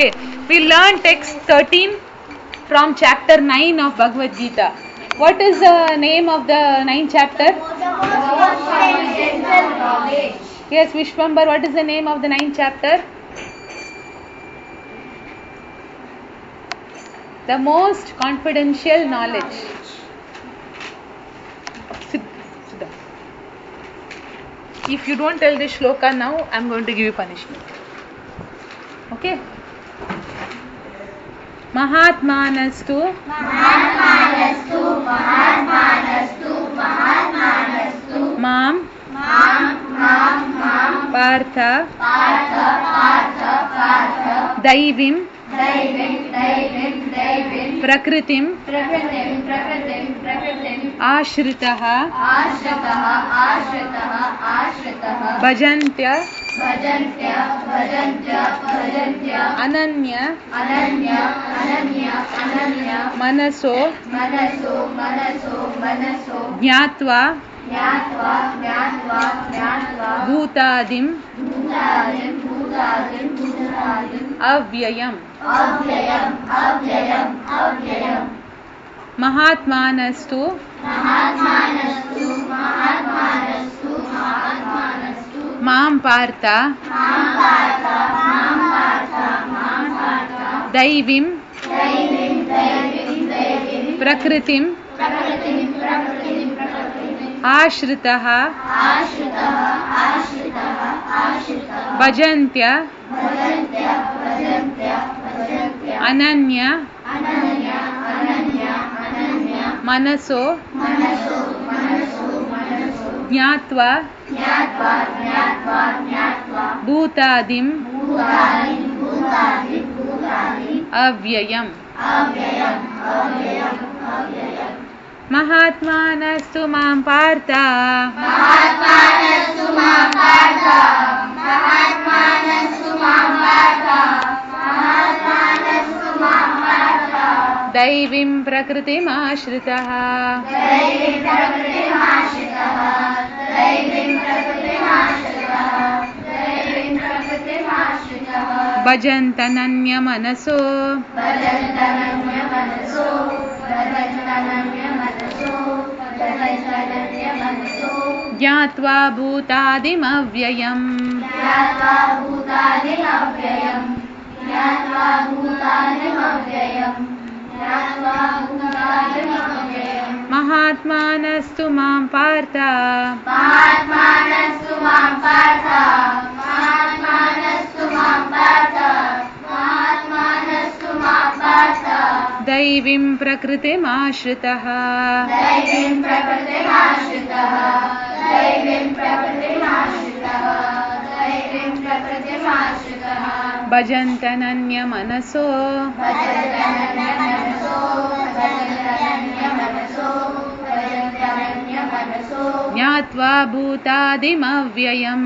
Okay, we learn text 13 from chapter 9 of Bhagavad Gita. What is the name of the 9th chapter? Yes, Vishwambar, what is the name of the 9th chapter? The most confidential knowledge. Sit down. If you don't tell this shloka now, I am going to give you punishment. Okay? Mahatmanastu Mam Partha Daivim Prakritim Ashritaha Bhajantya Ananya Manaso Jnatva Bhutadim Avyayam Mahatmanastu Mam Partha Daivim Prakritim Ashritaha Bhajantya Ananya Manaso Jnatva Bhutadim Avyayam Mahatmanastu Mam Partha Daivim Prakritim Ashritaha Bhajantananya Manaso Jnatva Bhutadim Avyayam Mahatmanastu Mam Partha Daivim Prakritim Ashritaha Bhajantananya Manaso Jnatva Bhutadim Avyayam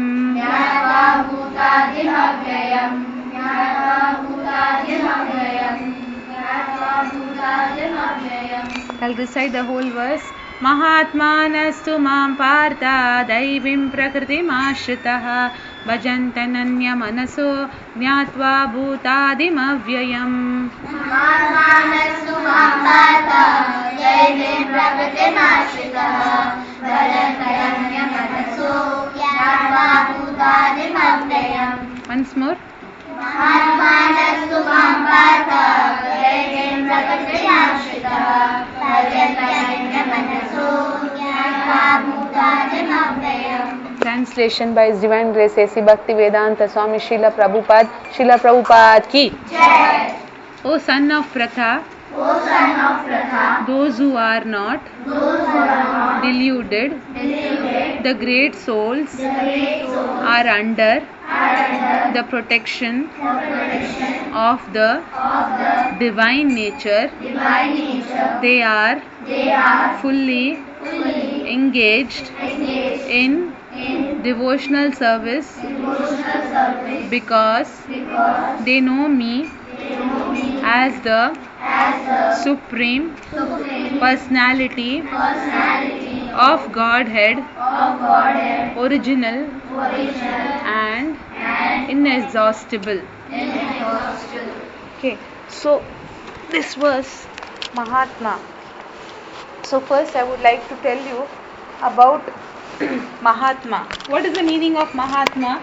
I'll recite the whole verse. Mahatmanastu Mam Partha Daivim Prakritim Ashritaha Bhajantananya Manaso Jnatva Bhutadim Avyayam Mahatmanastu Mam Partha Daivim Prakritim Ashritaha Bhajantananya Manaso Jnatva Bhutadim Avyayam. Once more. Mahatmanastu Mam Partha Daivim Prakritim Ashritaha Bhajantananya Manaso Jnatva Bhutadim Avyayam. Translation by His Divine Grace A.C. Bhaktivedanta Swami Srila Prabhupada ki Jai. O son of Pratha, those who are not deluded, the great souls are under the protection of the divine nature. They are fully engaged in devotional service because they know me as the Supreme Personality of Godhead, original and inexhaustible. Okay, so this was Mahatma. So first I would like to tell you about Mahatma. What is the meaning of Mahatma?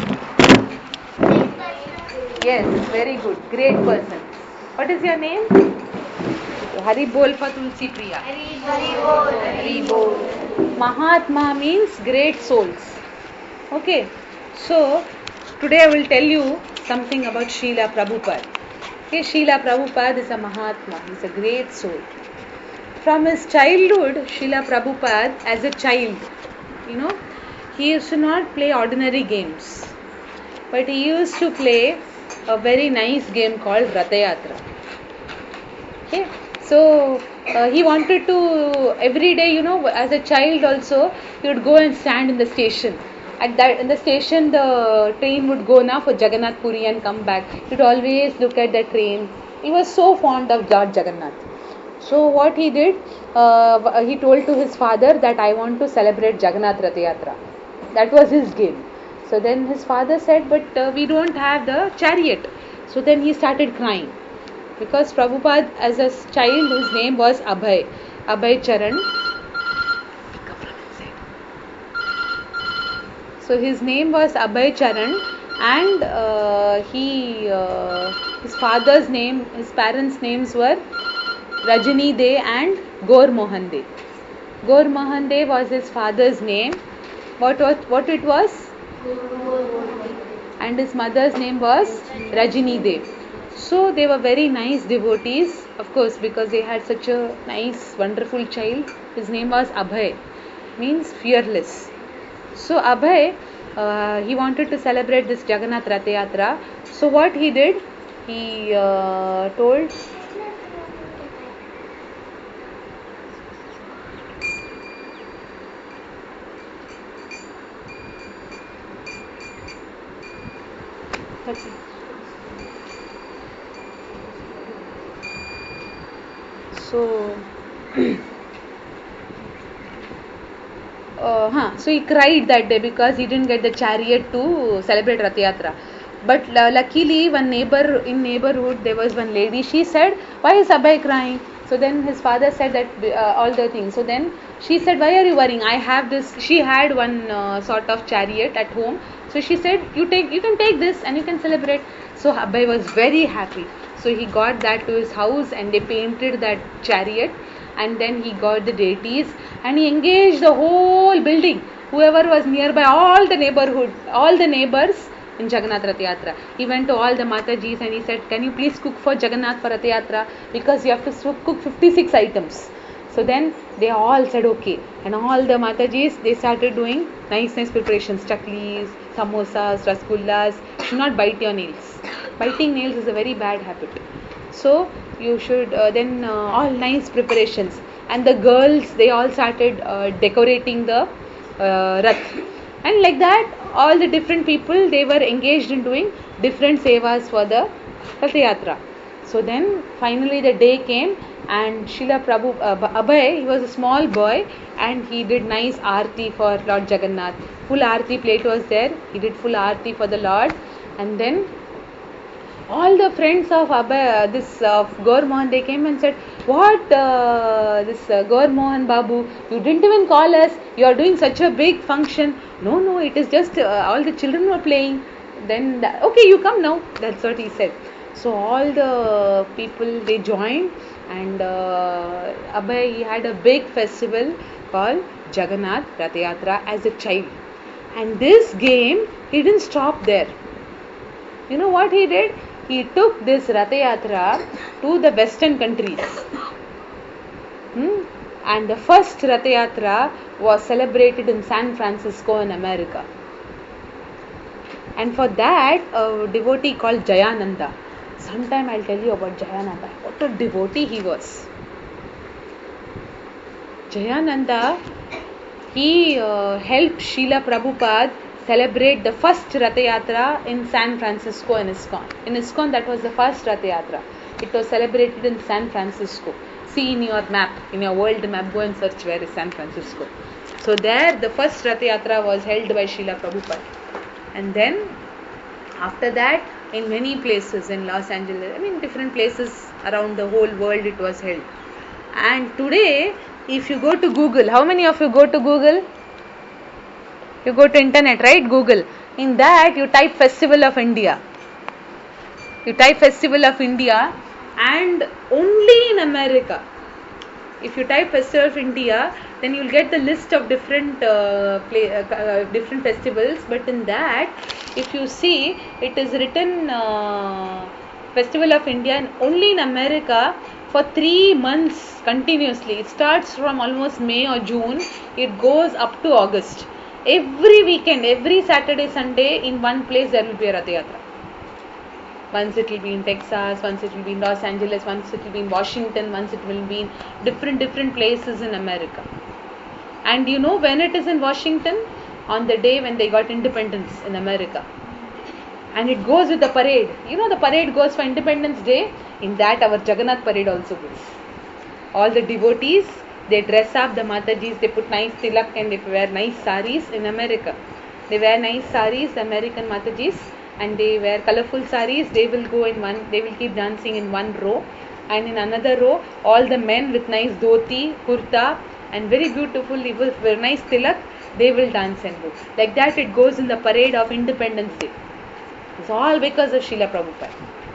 Yes, very good. Great person. What is your name? Hari Bol for Tulsi Priya. Hari Bol. Mahatma means great souls. Okay, so today I will tell you something about Srila Prabhupada. Okay, Srila Prabhupada is a Mahatma. He is a great soul. From his childhood, Srila Prabhupada, as a child, he used to not play ordinary games, but he used to play a very nice game called Rathayatra. Okay, so he wanted to every day, as a child also, he would go and stand in the station. In the station, the train would go now for Jagannath Puri and come back. He would always look at the train. He was so fond of Lord Jagannath. So what he did, he told to his father that I want to celebrate Jagannath Rath Yatra. That was his game. So then his father said, but we don't have the chariot. So then he started crying. Because Prabhupada, as a child, his name was Abhay Charan. So his name was Abhay Charan, and his father's name, his parents' names were Rajini De and Gaur Mohan De. Gaur Mohan De was his father's name. What it was? And his mother's name was Rajini De. So they were very nice devotees, of course, because they had such a nice, wonderful child. His name was Abhay, means fearless. So Abhay, he wanted to celebrate this Jagannath Rath Yatra. So what he did, he told. So, so he cried that day because he didn't get the chariot to celebrate Rath Yatra. But luckily, one neighborhood, there was one lady. She said, "Why is Abhay crying?" So then his father said that all the things. So then she said, "Why are you worrying? I have this." She had one sort of chariot at home. So she said, "You can take this and you can celebrate." So Abhay was very happy. So he got that to his house and they painted that chariot. And then he got the deities and he engaged the whole building, whoever was nearby, all the neighbors in Jagannath Rath Yatra. He went to all the Matajis and he said, "Can you please cook for Jagannath for Rath Yatra? Because you have to cook 56 items." So then they all said okay. And all the Matajis, they started doing nice preparations, chaklis, samosas, rasgullas. You should not bite your nails. Biting nails is a very bad habit. So you should all nice preparations, and the girls, they all started decorating the rath, and like that all the different people, they were engaged in doing different sevas for the Rath Yatra. So then finally the day came and Srila Abhay, he was a small boy and he did nice aarti for Lord Jagannath. Full aarti plate was there. He did full aarti for the Lord, and then all the friends of Gaur Mohan, they came and said, "What, Gaur Mohan Babu, you didn't even call us. You are doing such a big function." No, it is just all the children were playing. Then okay, you come now. That's what he said. So all the people, they joined, and Abhay, he had a big festival called Jagannath Rath Yatra as a child. And this game, he didn't stop there. You know what he did? He took this Rath Yatra to the western countries. And the first Rath Yatra was celebrated in San Francisco in America. And for that, a devotee called Jayananda. Sometime I'll tell you about Jayananda. What a devotee he was. Jayananda, he helped Srila Prabhupada celebrate the first Rath Yatra in San Francisco in ISKCON. In ISKCON, that was the first Rath Yatra. It was celebrated in San Francisco. See in your map, in your world map, go and search where is San Francisco. So there, the first Rath Yatra was held by Srila Prabhupada. And then, after that, in many places in Los Angeles. I mean, different places around the whole world it was held. And today, if you go to Google, how many of you go to Google? You go to internet, right? Google. In that, you type Festival of India. You type Festival of India, and only in America. If you type Festival of India, then you'll get the list of different different festivals. But in that, if you see, it is written Festival of India, and only in America for 3 months continuously. It starts from almost May or June. It goes up to August. Every weekend, every Saturday, Sunday, in one place there will be a Rath Yatra. Once it will be in Texas, once it will be in Los Angeles, once it will be in Washington, once it will be in different places in America. And you know when it is in Washington? On the day when they got independence in America. And it goes with the parade. You know the parade goes for Independence Day. In that our Jagannath parade also goes. All the devotees, they dress up, the Matajis, they put nice tilak and they wear nice saris in America. They wear nice saris, the American Matajis, and they wear colorful saris. They will go in one, they will keep dancing in one row, and in another row all the men with nice dhoti, kurta and very beautiful, very nice tilak, they will dance and go. Like that it goes in the parade of Independence Day. It's all because of Srila Prabhupada.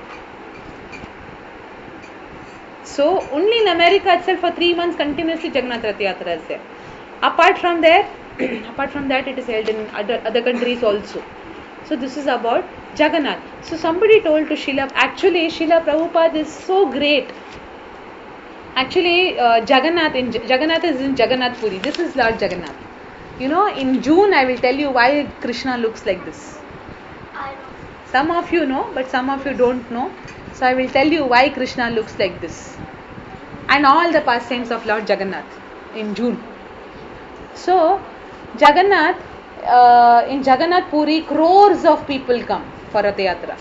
So only in America itself for 3 months continuously Jagannath Rath Yatra is there. Apart from that it is held in other countries also. So this is about Jagannath. So somebody told to Srila, actually Srila Prabhupada is so great. Actually Jagannath is in Jagannath Puri. This is Lord Jagannath. You know, in June I will tell you why Krishna looks like this. Some of you know, but some of you don't know. So I will tell you why Krishna looks like this. And all the pastimes of Lord Jagannath in June. So Jagannath, in Jagannath Puri, crores of people come for Rath Yatra.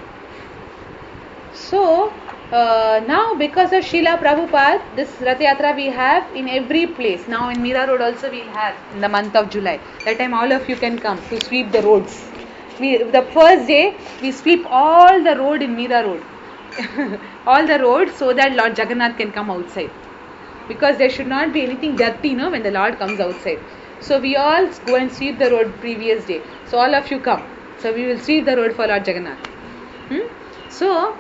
So now because of Srila Prabhupada, this Rath Yatra we have in every place. Now in Mira Road also we have in the month of July. That time all of you can come to sweep the roads. The first day we sweep all the road in Mira Road. All the roads, so that Lord Jagannath can come outside. Because there should not be anything dirty, when the Lord comes outside. So we all go and sweep the road previous day. So all of you come. So we will sweep the road for Lord Jagannath. So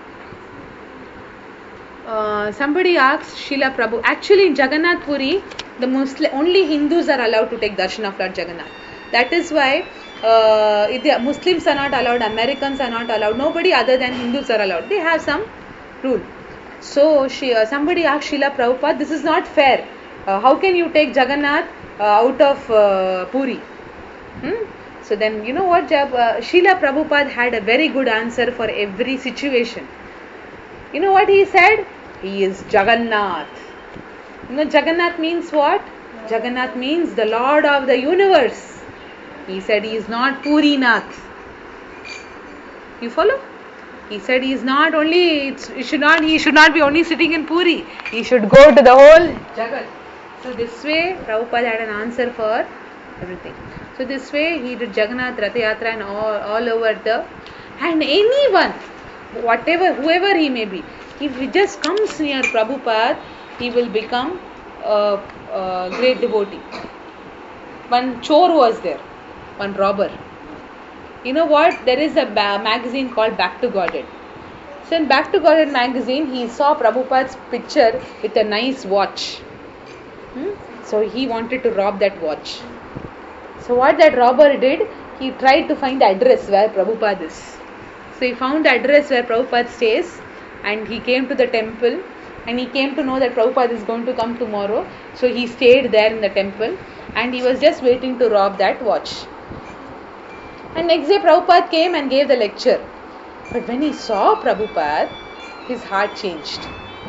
somebody asked Srila Prabhu, actually in Jagannath Puri, only Hindus are allowed to take darshan of Lord Jagannath. That is why Muslims are not allowed, Americans are not allowed, nobody other than Hindus are allowed. They have some rule. So somebody asked Srila Prabhupada, this is not fair. How can you take Jagannath out of Puri? So then you know what, Srila Prabhupada had a very good answer for every situation. You know what he said? He is Jagannath. You know Jagannath means what? Jagannath means the Lord of the universe. He said he is not Puri Nath. You follow? He said he is not only, he should not be only sitting in Puri. He should go to the whole Jagat. So this way Prabhupada had an answer for everything. So this way he did Jagannath Rath Yatra and all over and anyone, whoever he may be, if he just comes near Prabhupada, he will become a great devotee. One chore was there. One robber. You know what? There is a magazine called Back to Godhead. So in Back to Godhead magazine, he saw Prabhupada's picture with a nice watch. So he wanted to rob that watch. So what that robber did, he tried to find the address where Prabhupada is. So he found the address where Prabhupada stays, and he came to the temple, and he came to know that Prabhupada is going to come tomorrow. So he stayed there in the temple, and he was just waiting to rob that watch. And next day Prabhupada came and gave the lecture. But when he saw Prabhupada, his heart changed.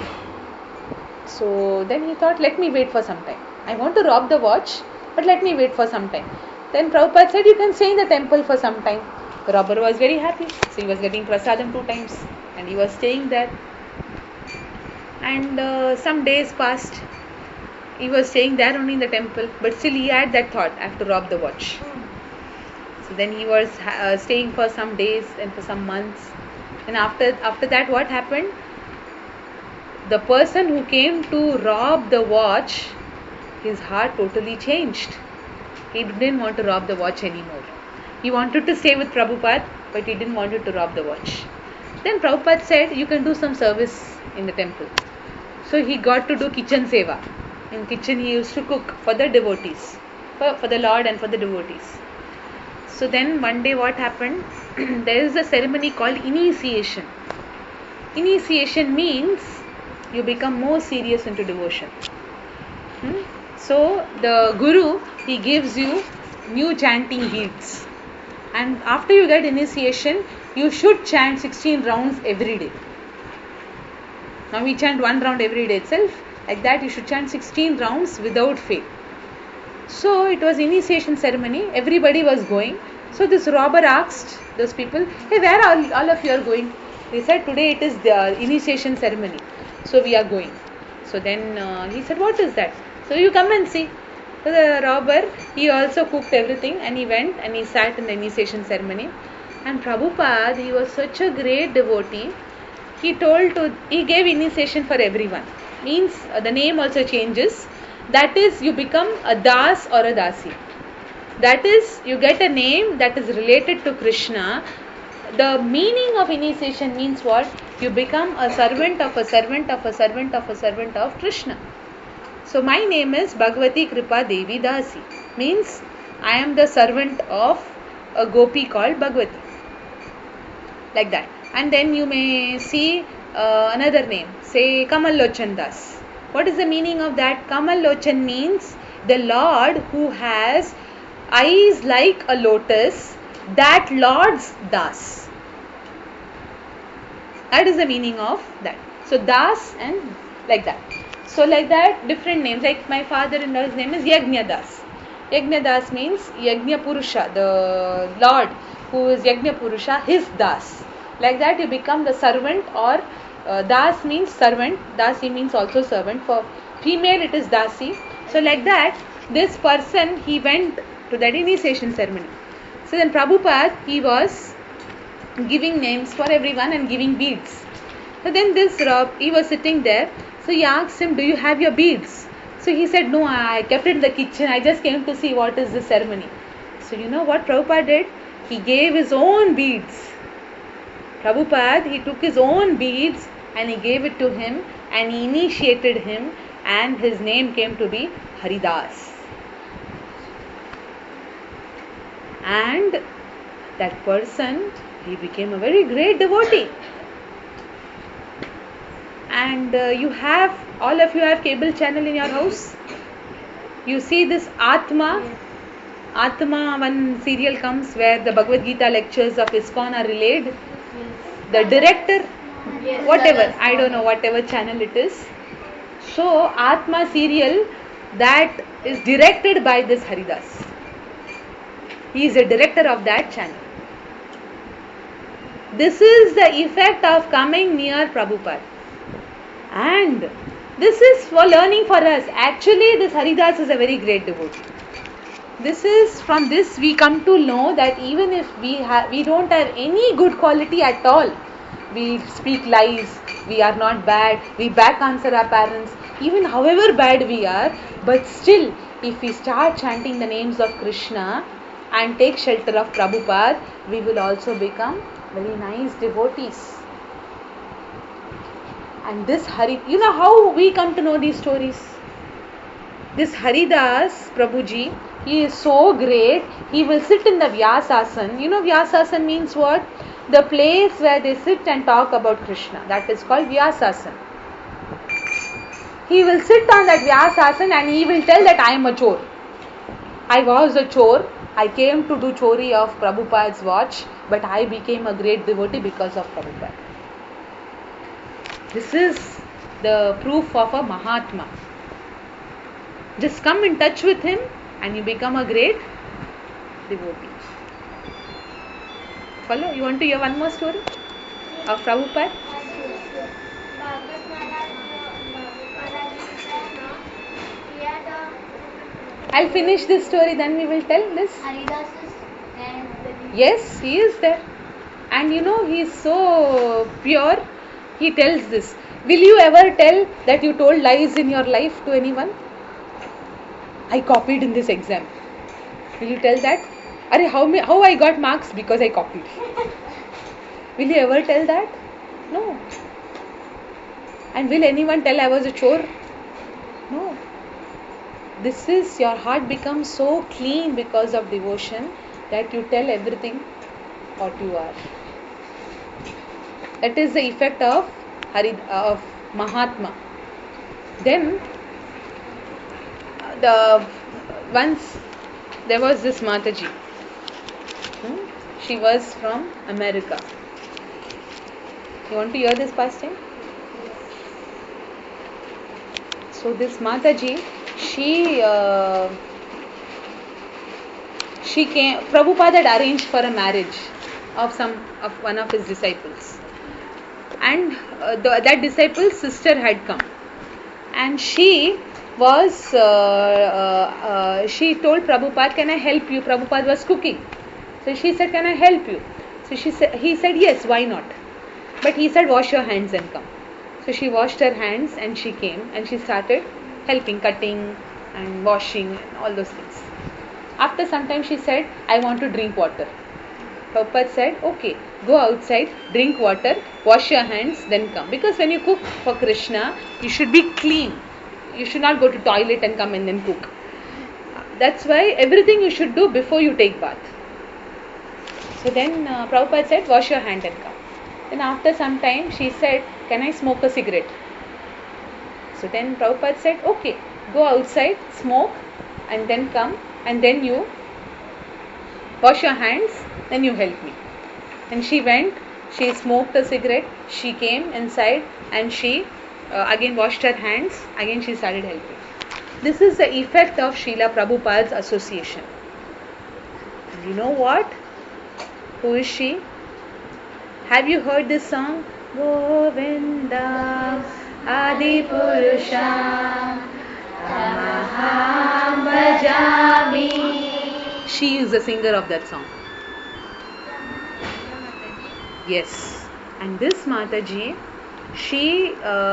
So then he thought, let me wait for some time. I want to rob the watch, but let me wait for some time. Then Prabhupada said, you can stay in the temple for some time. The robber was very happy. So he was getting prasadam 2 times. And he was staying there. And some days passed. He was staying there only in the temple. But still he had that thought, I have to rob the watch. So then he was staying for some days and for some months. And after that, what happened? The person who came to rob the watch, his heart totally changed. He didn't want to rob the watch anymore. He wanted to stay with Prabhupada, but he didn't want to rob the watch. Then Prabhupada said, you can do some service in the temple. So he got to do kitchen seva. In kitchen he used to cook for the devotees, for the Lord and for the devotees. So then one day what happened? There is a ceremony called initiation. Initiation means you become more serious into devotion. So the Guru, he gives you new chanting beads. And after you get initiation, you should chant 16 rounds every day. Now we chant 1 round every day itself. Like that you should chant 16 rounds without fail. So it was initiation ceremony. Everybody was going. So this robber asked those people, hey, where all of you are going? They said, today it is the initiation ceremony. So we are going. So then he said, what is that? So you come and see. So the robber, he also cooked everything and he went and he sat in the initiation ceremony. And Prabhupada, he was such a great devotee. He gave initiation for everyone. Means the name also changes. That is, you become a das or a dasi. That is, you get a name that is related to Krishna. The meaning of initiation means what? You become a servant of a servant of a servant of a servant of Krishna. So my name is Bhagavati Kripa Devi Dasi. Means I am the servant of a gopi called Bhagavati. Like that. And then you may see another name. Say Kamal Lochan Das. What is the meaning of that? Kamal Lochan means the Lord who has eyes like a lotus, that Lord's Das. That is the meaning of that. So Das and like that. So like that, different names. Like my father-in-law's name is Yajna Das. Yajna Das means Yajna Purusha, the Lord who is Yajna Purusha, his Das. Like that you become the servant, or Das means servant, Dasi means also servant. For female it is Dasi. So like that, this person, he went to that initiation ceremony. So then Prabhupada, he was giving names for everyone and giving beads. So then this he was sitting there. So he asked him, do you have your beads? So he said, no, I kept it in the kitchen. I just came to see what is the ceremony. So you know what Prabhupada did? He gave his own beads. Prabhupada, he took his own beads and he gave it to him and he initiated him, and his name came to be Haridas. And that person, he became a very great devotee. And all of you have cable channel in your house. You see this Atma, one serial comes where the Bhagavad Gita lectures of ISKCON are relayed. The director, whatever, I don't know, whatever channel it is. So Atma serial, that is directed by this Haridas. He is a director of that channel. This is the effect of coming near Prabhupada. And this is for learning for us. Actually, this Haridas is a very great devotee. From this we come to know that even if we don't have any good quality at all, we speak lies, we are not bad, we back answer our parents, even however bad we are, but still if we start chanting the names of Krishna and take shelter of Prabhupada, we will also become very nice devotees. And this you know how we come to know these stories? This Haridas Prabhuji, he is so great. He will sit in the Vyasasana. You know Vyasasana means what? The place where they sit and talk about Krishna. That is called Vyasasana. He will sit on that Vyasasana and he will tell that I am a chore. I was a chore. I came to do chori of Prabhupada's watch, but I became a great devotee because of Prabhupada. This is the proof of a Mahatma. Just come in touch with him and you become a great devotee. Follow? You want to hear one more story of Prabhupada? I'll finish this story, then we will tell this. Haridas is there. Yes, he is there. And he's so pure. He tells this. Will you ever tell that you told lies in your life to anyone? I copied in this exam. Will you tell that? How I got marks? Because I copied. Will you ever tell that? No. And will anyone tell I was a chore? No. This is, your heart becomes so clean because of devotion that you tell everything what you are. That is the effect of Mahatma. Then once there was this Mataji. She was from America. You want to hear this pastime? So this Mataji, she came. Prabhupada had arranged for a marriage of one of his disciples, and that disciple's sister had come, and she was she told Prabhupada, "Can I help you?" Prabhupada was cooking, so she said, "Can I help you?" So he said, "Yes, why not?" But he said, "Wash your hands and come." So she washed her hands and she came and she started helping, cutting and washing and all those things. After some time she said, "I want to drink water." Prabhupada said, "Okay, go outside, drink water, wash your hands, then come." Because when you cook for Krishna, you should be clean. You should not go to toilet and come and then cook. That's why everything you should do before you take bath. So then Prabhupada said, "Wash your hand and come." Then after some time she said, "Can I smoke a cigarette?" So then Prabhupada said, "Okay, go outside, smoke and then come and then you wash your hands, then you help me." And she went, she smoked a cigarette, she came inside and she again washed her hands, again she started helping. This is the effect of Srila Prabhupada's association. And you know what? Who is she? Have you heard this song? Govinda Adi Purusha Tamaham Bhajami. She is the singer of that song. Yes. And this Mataji, she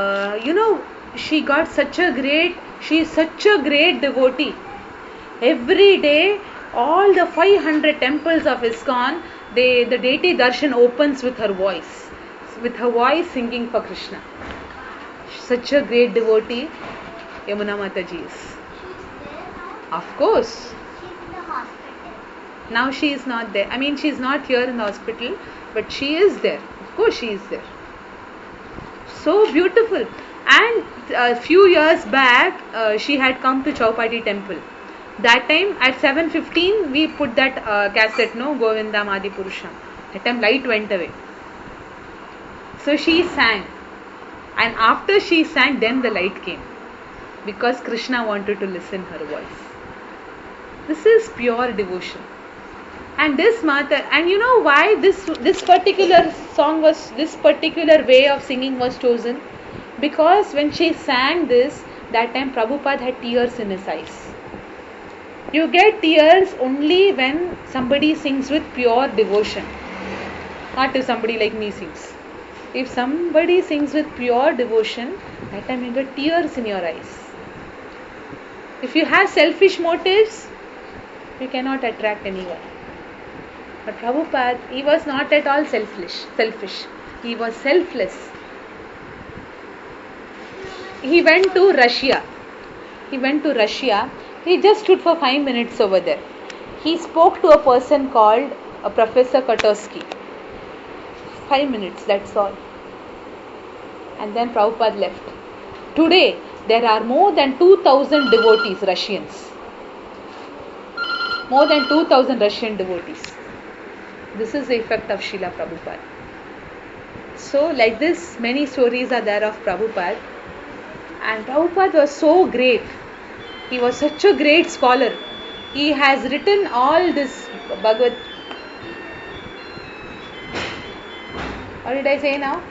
she is such a great devotee. Every day, all the 500 temples of ISKCON, the deity darshan opens with her voice singing for Krishna. Such a great devotee, Yamuna Mataji is. Of course. She's in the hospital. Now she is not there. I mean, she is not here in the hospital, but she is there. Of course, she is there. So beautiful. And a few years back, she had come to Chowpatty temple. That time at 7:15 we put that cassette, Govinda Adi Purusha. That time light went away. So she sang. And after she sang, then the light came. Because Krishna wanted to listen her voice. This is pure devotion. And this Mata, and you know why this particular song was, this particular way of singing was chosen? Because when she sang this, that time Prabhupada had tears in his eyes. You get tears only when somebody sings with pure devotion. Not if somebody like me sings. If somebody sings with pure devotion, that time you get tears in your eyes. If you have selfish motives, you cannot attract anyone. But Prabhupada, he was not at all selfish. He was selfless. He went to Russia. He just stood for 5 minutes over there. He spoke to a person called Professor Kotosky. 5 minutes, that's all. And then Prabhupada left. Today, there are more than 2,000 devotees, Russians. More than 2,000 Russian devotees. This is the effect of Srila Prabhupada. So, like this, many stories are there of Prabhupada. And Prabhupada was so great. He was such a great scholar. He has written all this Bhagavad. What did I say now?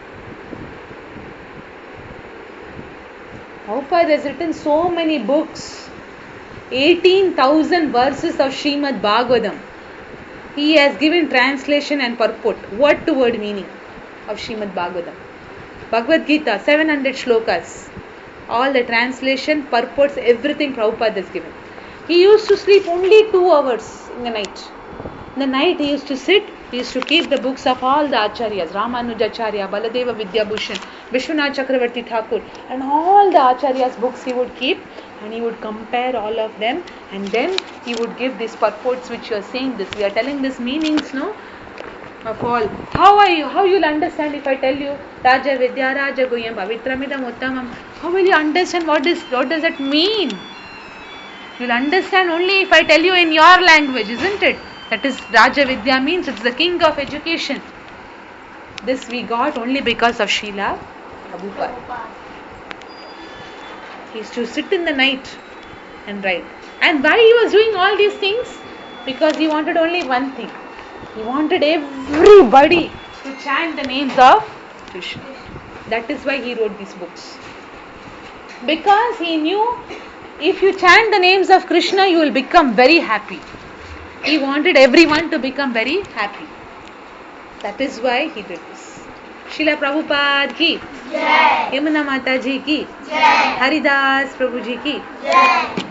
Prabhupada has written so many books. 18,000 verses of Srimad Bhagavatam. he has given translation and purport, word to word meaning of Srimad Bhagavatam. Bhagavad Gita, 700 shlokas. All the translation, purports, everything Prabhupada has given. He used to sleep only 2 hours in the night. In the night he used to sit, he used to keep the books of all the Acharyas, Ramanujacharya, Baladeva Vidyabhushan, Vishwanath Chakravarti Thakur, and all the Acharyas' books he would keep, and he would compare all of them, and then he would give these purports which you are saying this. We are telling these meanings, no? Of all. How you'll understand if I tell you Raja Vidya Raja Guhyam Pavitramidam Uttamam? How will you understand what does it mean? You'll understand only if I tell you in your language, isn't it? That is Raja Vidya means it's the king of education. This we got only because of Srila Prabhupada. He used to sit in the night and write. And why he was doing all these things? Because he wanted only one thing. He wanted everybody to chant the names of Krishna. That is why he wrote these books. Because he knew if you chant the names of Krishna, you will become very happy. He wanted everyone to become very happy. That is why he did this. Srila Prabhupada ki Jai. Yamuna Mata ji ki Jai. Haridas Prabhu ji ki Jai.